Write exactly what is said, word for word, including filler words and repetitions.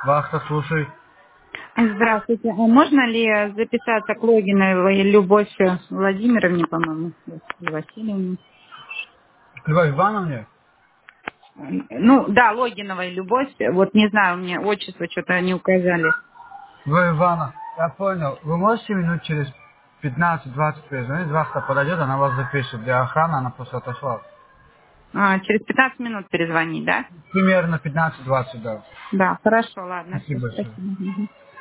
Вахта, слушай. Здравствуйте. А можно ли записаться к Логиновой Любовь Владимировне, по-моему, Васильевне? Любовь Ивановне? Ну, да, Логиновой Любовь. Вот не знаю, мне отчество что-то не указали. Любовь Ивановна, я понял. Вы можете минут через пятнадцать-двадцать перезвонить? Вахта подойдет, она вас запишет. Для охраны она просто отошла. А, через пятнадцать минут перезвонить, да? Примерно пятнадцать-двадцать, да. Да, хорошо, ладно, все, Спасибо большое. спасибо. Мгм.